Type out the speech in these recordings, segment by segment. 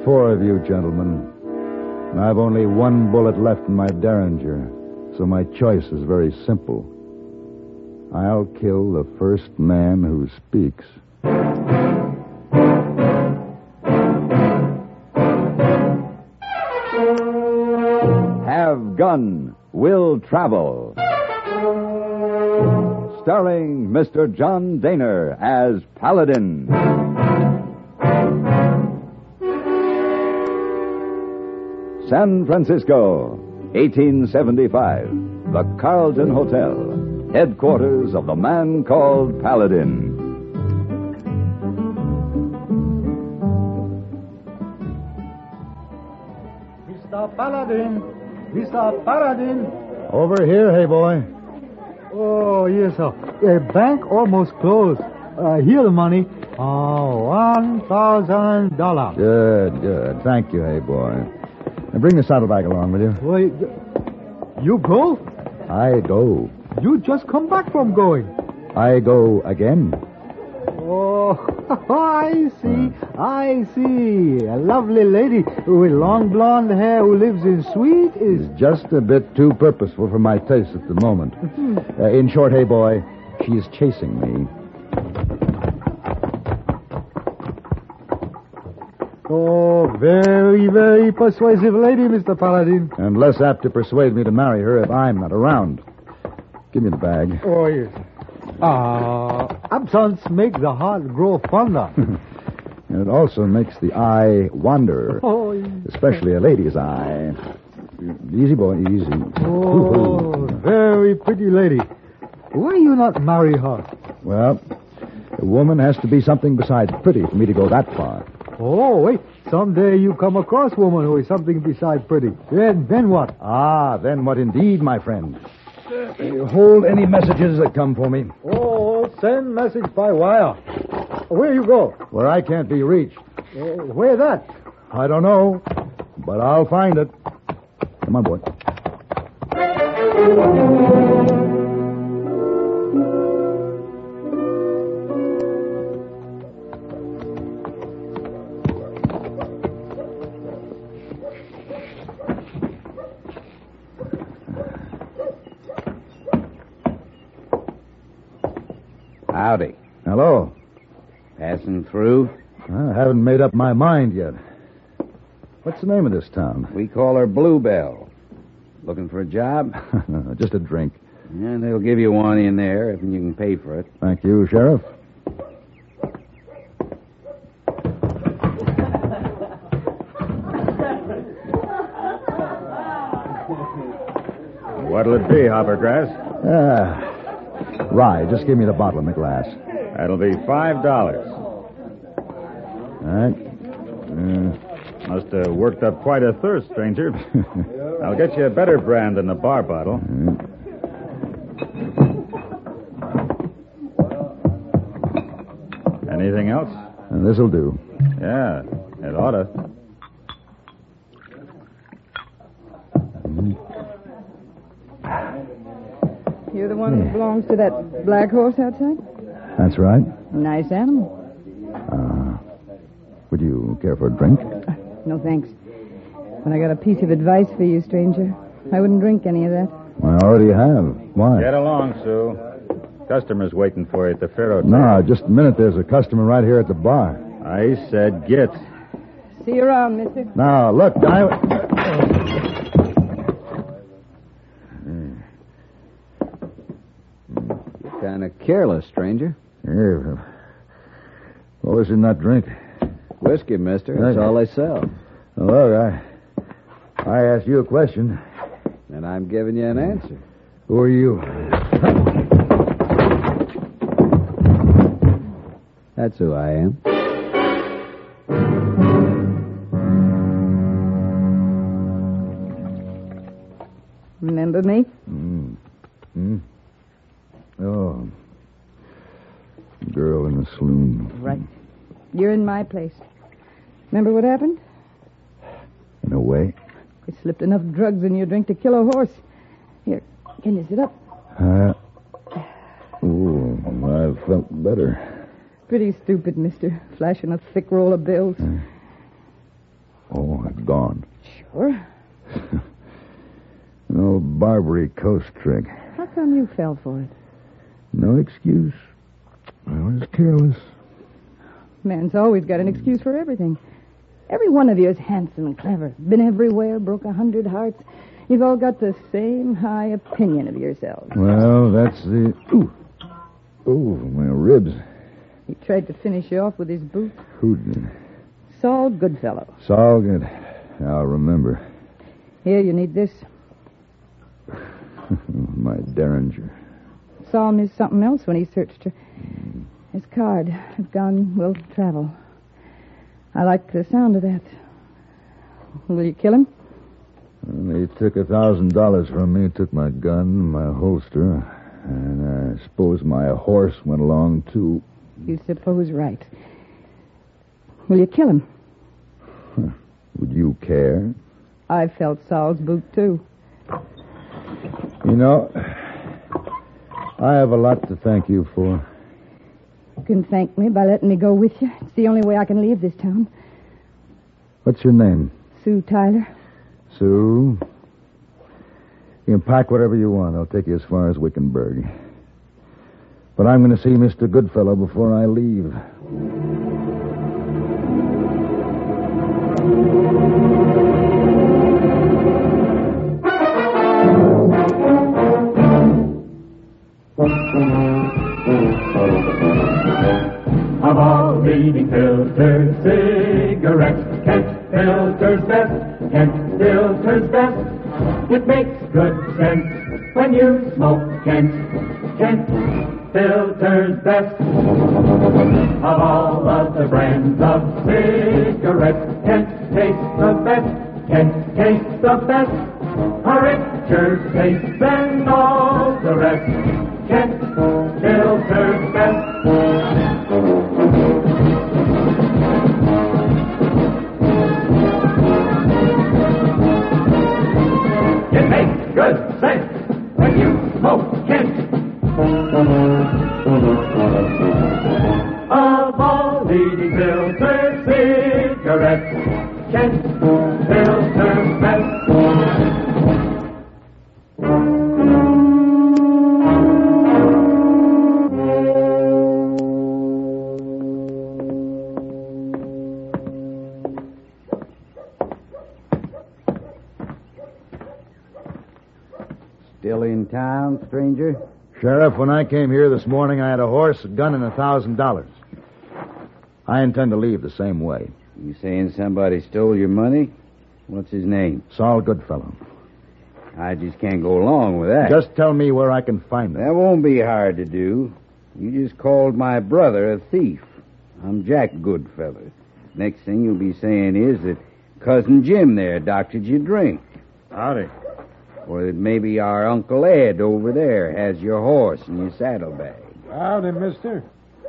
4 of you, gentlemen. And I've only 1 bullet left in my Derringer, so my choice is very simple. I'll kill the first man who speaks. Have Gun Will Travel. Starring Mr. John Daner as Paladin. San Francisco, 1875. The Carlton Hotel, headquarters of the man called Paladin. Mr. Paladin! Mr. Paladin! Over here, hey boy. Oh, yes, sir. Bank almost closed. Here the money. $1,000. Good. Thank you, hey boy. Now bring the saddlebag along, will you? Wait, you go? I go. You just come back from going. I go again. Oh, I see. A lovely lady with long blonde hair who lives in suite is... It's just a bit too purposeful for my taste at the moment. In short, hey boy, she's chasing me. Oh, very, very persuasive lady, Mr. Paladin. And less apt to persuade me to marry her if I'm not around. Give me the bag. Oh, yes. Absence makes the heart grow fonder. And it also makes the eye wander. Oh, yes. Especially a lady's eye. Easy, boy, easy. Oh, very pretty lady. Why you not marry her? Well, a woman has to be something besides pretty for me to go that far. Oh, wait. Someday you come across a woman who is something besides pretty. Then what? Then what indeed, my friend? Hold any messages that come for me. Oh, send message by wire. Where you go? Where I can't be reached. Where that? I don't know, but I'll find it. Come on, boy. Howdy. Hello. Passing through? I haven't made up my mind yet. What's the name of this town? We call her Bluebell. Looking for a job? Just a drink. Yeah, they'll give you one in there if you can pay for it. Thank you, Sheriff. What'll it be, Hoppergrass? Rye. Just give me the bottle and the glass. That'll be $5. All right. Must have worked up quite a thirst, stranger. I'll get you a better brand than the bar bottle. Anything else? This'll do. Yeah, it oughta. You're the one who belongs to that black horse outside? That's right. Nice animal. Would you care for a drink? No, thanks. But I got a piece of advice for you, stranger. I wouldn't drink any of that. I already have. Why? Get along, Sue. Customer's waiting for you at the Faro. No, just a minute. There's a customer right here at the bar. I said get. See you around, mister. Now, look, You're kind of careless, stranger. Here. Well, this is not drink. Whiskey, mister. That's all they sell. Look, I asked you a question. And I'm giving you an answer. Who are you? That's who I am. Remember me? Oh. Girl in the saloon. Right. You're in my place. Remember what happened? In a way. We slipped enough drugs in your drink to kill a horse. Here, can you sit up? I felt better. Pretty stupid, mister. Flashing a thick roll of bills. gone. Sure. An old Barbary Coast trick. How come you fell for it? No excuse. I was careless. Man's always got an excuse for everything. Every one of you is handsome and clever. Been everywhere, broke 100 hearts. You've all got the same high opinion of yourselves. Well, that's the... Ooh, my ribs. He tried to finish you off with his boot. Who did? Saul Goodfellow. Saul, good. I'll remember. Here, you need this. My Derringer. Saul missed something else when he searched her. His card. His gun will travel. I like the sound of that. Will you kill him? Well, he took $1,000 from me, took my gun, my holster, and I suppose my horse went along, too. You suppose right. Will you kill him? Would you care? I felt Saul's boot, too. You know, I have a lot to thank you for. You can thank me by letting me go with you. It's the only way I can leave this town. What's your name? Sue Tyler. Sue. You can pack whatever you want. I'll take you as far as Wickenburg. But I'm going to see Mr. Goodfellow before I leave. Of all leading filter cigarettes, Kent Filter's best. Kent Filter's best. It makes good sense when you smoke Kent. Kent Filter's best. Of all of the brands of cigarettes, Kent tastes the best. Kent tastes the best. A richer taste than all the rest. Kent Filter's best. It makes good sense when you smoke Kent. Of all leading filter cigarettes, Kent Filter's best. Still in town, stranger? Sheriff, when I came here this morning, I had a horse, a gun, and $1,000. I intend to leave the same way. You saying somebody stole your money? What's his name? Saul Goodfellow. I just can't go along with that. Just tell me where I can find him. That won't be hard to do. You just called my brother a thief. I'm Jack Goodfellow. Next thing you'll be saying is that Cousin Jim there doctored your drink. Howdy. Or that maybe our Uncle Ed over there has your horse and your saddlebag. Howdy, mister.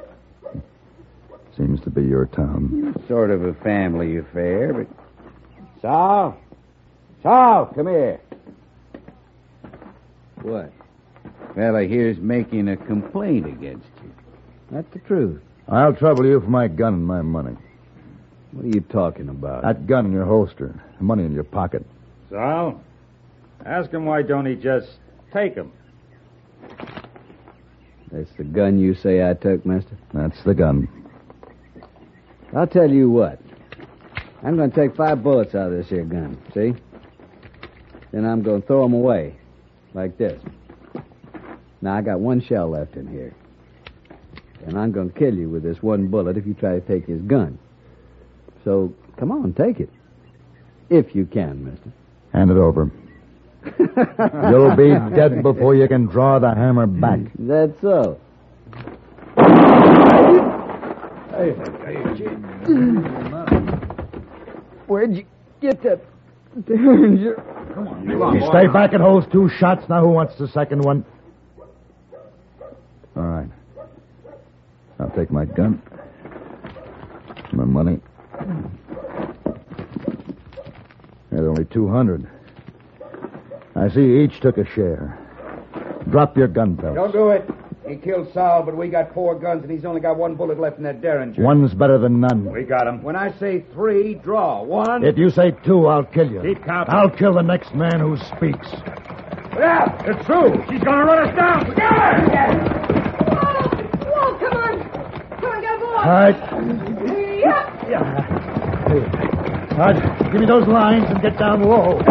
Seems to be your town. Sort of a family affair, but... Saul? Saul, come here. What? Fella here's making a complaint against you. That's the truth. I'll trouble you for my gun and my money. What are you talking about? That gun in your holster, the money in your pocket. Sal, ask him why don't he just take him? That's the gun you say I took, mister? That's the gun. I'll tell you what. I'm going to take 5 bullets out of this here gun, see? Then I'm going to throw them away, like this. Now, I got 1 shell left in here. And I'm going to kill you with this 1 bullet if you try to take his gun. So, come on, take it. If you can, mister. Hand it over. You'll be dead before you can draw the hammer back. That's so. Where'd you get that Derringer? Come on. You stay back and hold 2 shots. Now who wants the second one? All right. I'll take my gun. My money. There's only 200. I see you each took a share. Drop your gun belts. Don't do it. He killed Sal, but we got 4 guns, and he's only got 1 bullet left in that Derringer. One's better than none. We got him. When I say 3, draw. 1. If you say 2, I'll kill you. Keep counting. I'll kill the next man who speaks. Yeah, it's true. She's going to run us down. Whoa, come on. Come on, get aboard. All right. Yep. All right, give me those lines and get down low.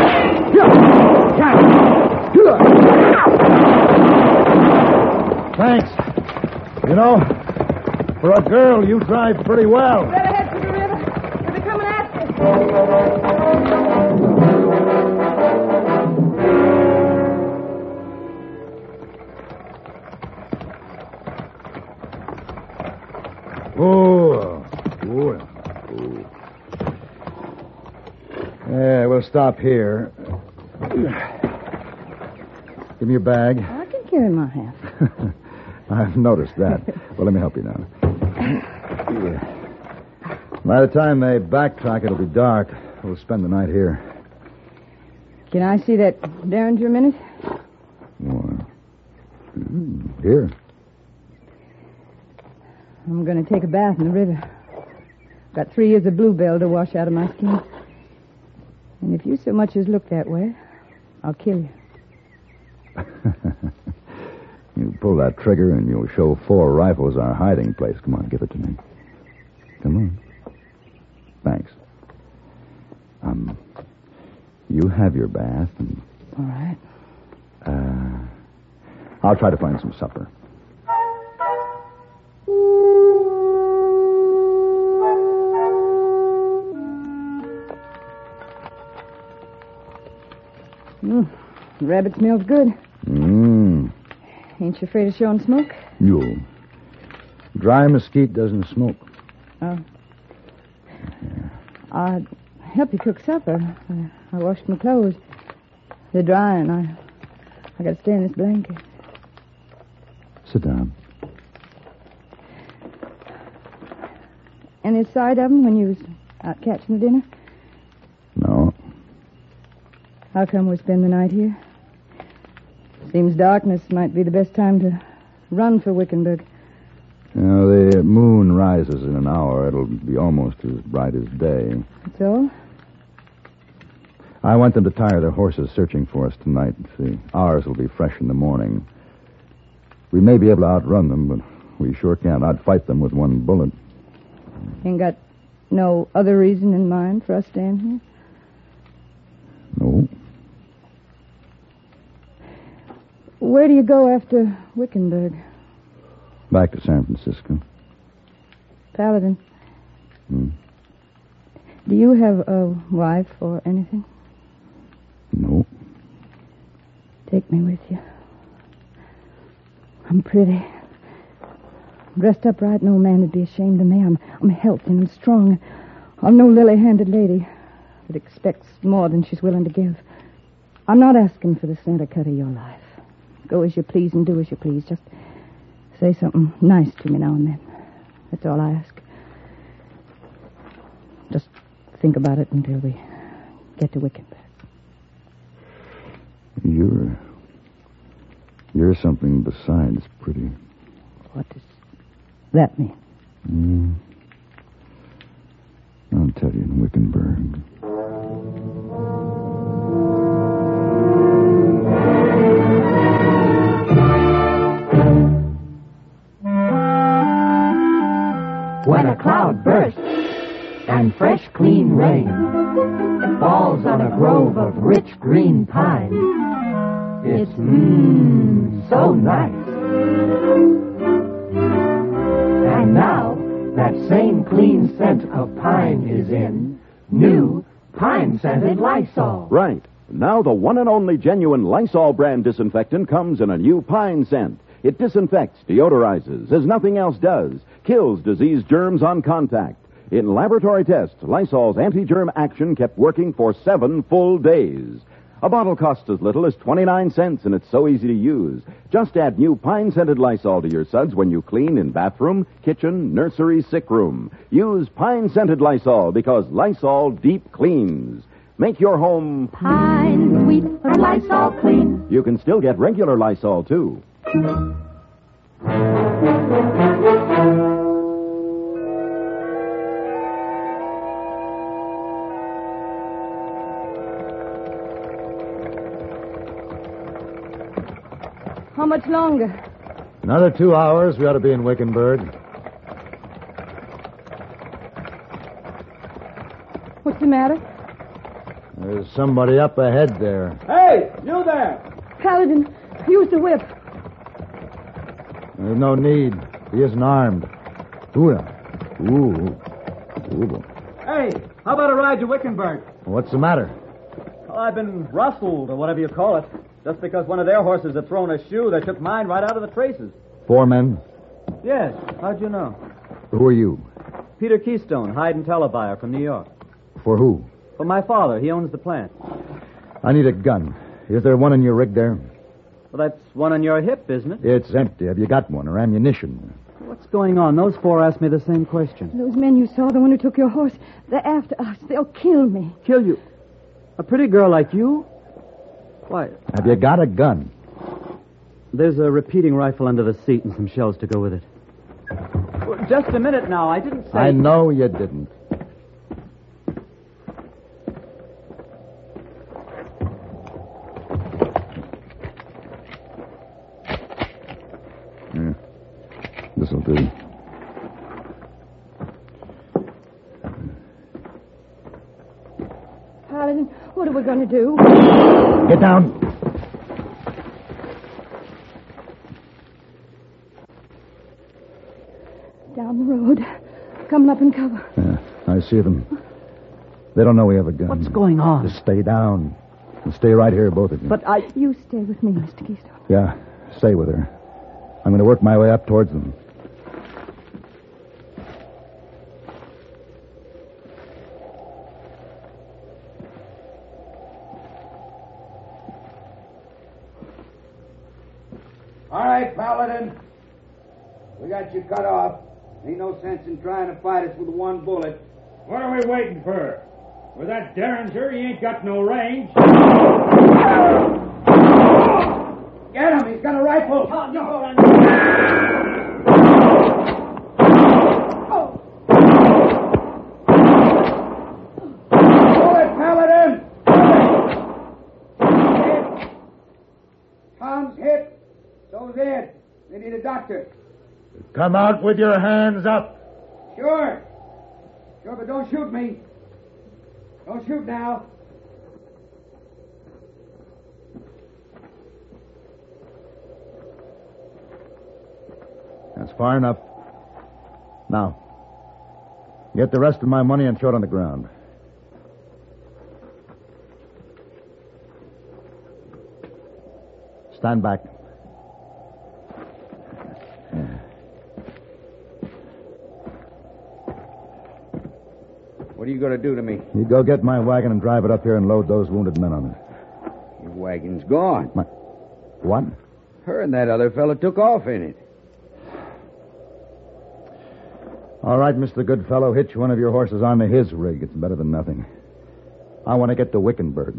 Thanks. You know, for a girl, you drive pretty well. Better head for the river. They're coming after us. Oh. Yeah, we'll stop here. Give me your bag. I can carry my half. I've noticed that. Well, let me help you now. By the time they backtrack, it'll be dark. We'll spend the night here. Can I see that Derringer a minute? Here. I'm going to take a bath in the river. Got 3 years of bluebell to wash out of my skin. And if you so much as look that way, I'll kill you. You pull that trigger and you'll show 4 rifles our hiding place. Come on, give it to me. Come on. Thanks. You have your bath and... All right. I'll try to find some supper. The rabbit smells good. Ain't you afraid of showing smoke? No. Dry mesquite doesn't smoke. Oh. I'd help you cook supper. I washed my clothes. They're drying. I got to stay in this blanket. Sit down. Any sight of them when you was out catching the dinner? No. How come we spend the night here? Seems darkness might be the best time to run for Wickenburg. You know, the moon rises in an hour. It'll be almost as bright as day. That's all? I want them to tire their horses searching for us tonight. See, ours will be fresh in the morning. We may be able to outrun them, but we sure can't outfight them with 1 bullet. Ain't got no other reason in mind for us staying here? No. Where do you go after Wickenburg? Back to San Francisco. Paladin. Do you have a wife or anything? No. Take me with you. I'm pretty. Dressed up right, no man would be ashamed of me. I'm healthy and strong. I'm no lily-handed lady that expects more than she's willing to give. I'm not asking for the center cut of your life. Go as you please and do as you please. Just say something nice to me now and then. That's all I ask. Just think about it until we get to Wickenburg. You're something besides pretty. What does that mean? I'll tell you in Wickenburg. When a cloud bursts and fresh, clean rain falls on a grove of rich green pine, it's so nice. And now that same clean scent of pine is in new pine-scented Lysol. Right. Now the one and only genuine Lysol brand disinfectant comes in a new pine scent. It disinfects, deodorizes, as nothing else does, kills disease germs on contact. In laboratory tests, Lysol's anti-germ action kept working for 7 full days. A bottle costs as little as 29 cents, and it's so easy to use. Just add new pine-scented Lysol to your suds when you clean in bathroom, kitchen, nursery, sick room. Use pine-scented Lysol because Lysol deep cleans. Make your home Pine, sweet, and Lysol clean. You can still get regular Lysol, too. How much longer? Another 2 hours, we ought to be in Wickenburg. What's the matter? There's somebody up ahead there. Hey, you there! Paladin, use the whip. There's no need. He isn't armed. Ooh. Hey, how about a ride to Wickenburg? What's the matter? Oh, I've been rustled, or whatever you call it. Just because one of their horses had thrown a shoe, they took mine right out of the traces. 4 men? Yes, how'd you know? Who are you? Peter Keystone, hide and telebuyer from New York. For who? For my father, he owns the plant. I need a gun. Is there one in your rig there? Well, that's one on your hip, isn't it? It's empty. Have you got one or ammunition? What's going on? Those 4 asked me the same question. Those men you saw, the one who took your horse, they're after us. They'll kill me. Kill you? A pretty girl like you? Why? Have you got a gun? There's a repeating rifle under the seat and some shells to go with it. Well, just a minute now. I didn't say... I know you didn't. This'll do. Paladin, what are we going to do? Get down. Down the road. Coming up in cover. Yeah, I see them. They don't know we have a gun. What's going on? Just stay down. And stay right here, both of you. But I... You stay with me, Mr. Keystone. Yeah, stay with her. I'm going to work my way up towards them. All right, Paladin. We got you cut off. Ain't no sense in trying to fight us with one bullet. What are we waiting for? With that Derringer, he ain't got no range. Get him! He's got a rifle! Oh, no. Pull it, Paladin! Hit. Tom's hit. So's Ed. They need a doctor. Come out with your hands up. Sure. Sure, but don't shoot me. Don't shoot now. That's far enough. Now, get the rest of my money and throw it on the ground. Stand back. What are you going to do to me? You go get my wagon and drive it up here and load those wounded men on it. Your wagon's gone. What? Her and that other fella took off in it. All right, Mr. Goodfellow, hitch one of your horses onto his rig. It's better than nothing. I want to get to Wickenburg.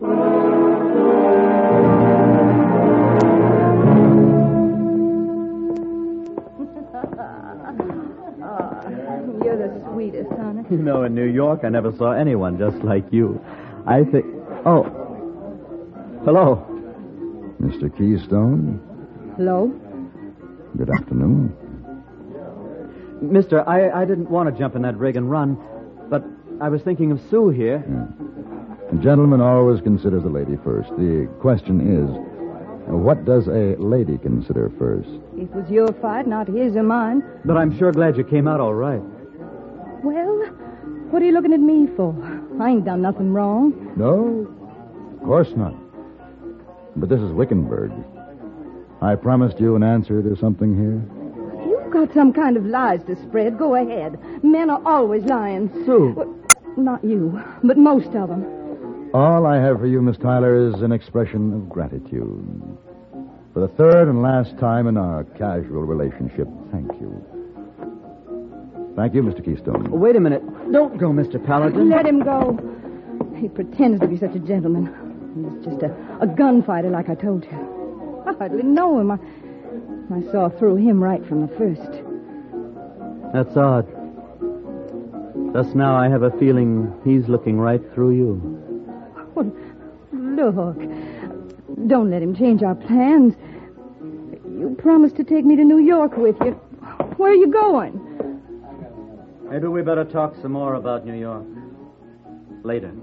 You're the sweetest, honey. You know, in New York, I never saw anyone just like you. I think... Oh. Hello. Mr. Keystone, Hello? good afternoon. Mister, I didn't want to jump in that rig and run, but I was thinking of Sue here. A gentleman always considers the lady first. The question is, what does a lady consider first? It was your fight, not his or mine. But I'm sure glad you came out all right. Well, what are you looking at me for? I ain't done nothing wrong. No, of course not. But this is Wickenburg. I promised you an answer to something here. You've got some kind of lies to spread. Go ahead. Men are always lying. Sue. Well, not you, but most of them. All I have for you, Miss Tyler, is an expression of gratitude. For the third and last time in our casual relationship, thank you. Thank you, Mr. Keystone. Wait a minute. Don't go, Mr. Paladin. Let him go. He pretends to be such a gentleman. He's just a gunfighter, like I told you. I hardly know him. I saw through him right from the first. That's odd. Just now I have a feeling he's looking right through you. Oh, look. Don't let him change our plans. You promised to take me to New York with you. Where are you going? Maybe we better talk some more about New York. Later.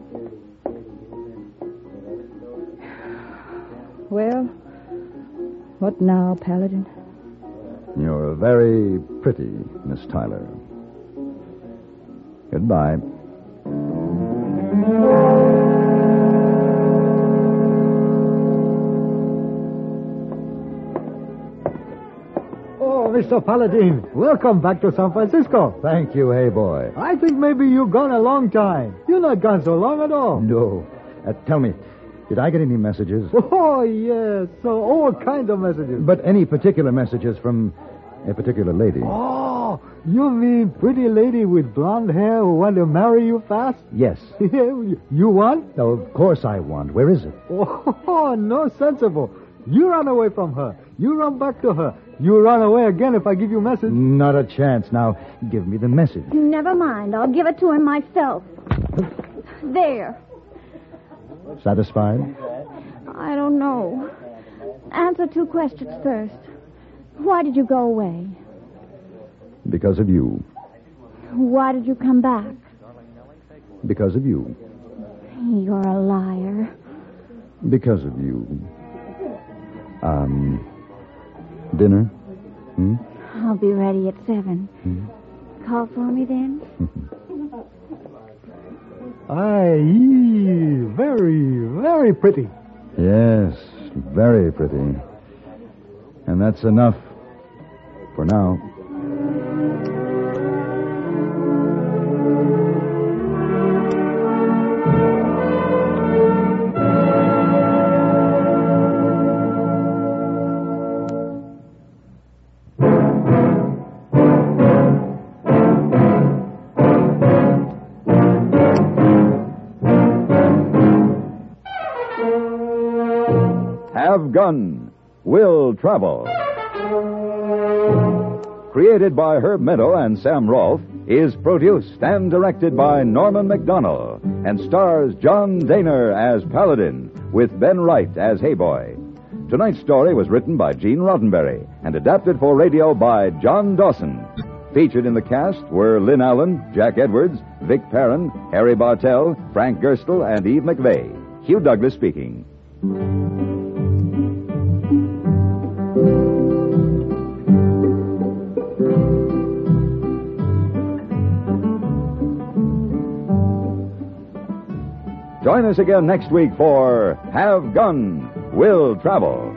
Well, what now, Paladin? You're very pretty, Miss Tyler. Goodbye. Oh, Mr. Paladin, welcome back to San Francisco. Thank you, hey boy. I think maybe you've gone a long time. You're not gone so long at all. No. Tell me, did I get any messages? Oh, yes. So all kinds of messages. But any particular messages from a particular lady? Oh, you mean pretty lady with blonde hair who want to marry you fast? Yes. You want? Oh, of course I want. Where is it? Oh, no sensible. You run away from her. You run back to her. You run away again if I give you a message. Not a chance. Now, give me the message. Never mind. I'll give it to him myself. There. Satisfied? I don't know. Answer 2 questions first. Why did you go away? Because of you. Why did you come back? Because of you. You're a liar. Because of you. Dinner? Hmm? I'll be ready at 7. Call for me then? Aye, very, very pretty. Yes, very pretty. And that's enough for now. Have Gun, Will Travel. Created by Herb Meadow and Sam Rolfe, is produced and directed by Norman McDonnell and stars John Daner as Paladin with Ben Wright as Hayboy. Tonight's story was written by Gene Roddenberry and adapted for radio by John Dawson. Featured in the cast were Lynn Allen, Jack Edwards, Vic Perrin, Harry Bartell, Frank Gerstle, and Eve McVeigh. Hugh Douglas speaking. Join us again next week for Have Gun, Will Travel.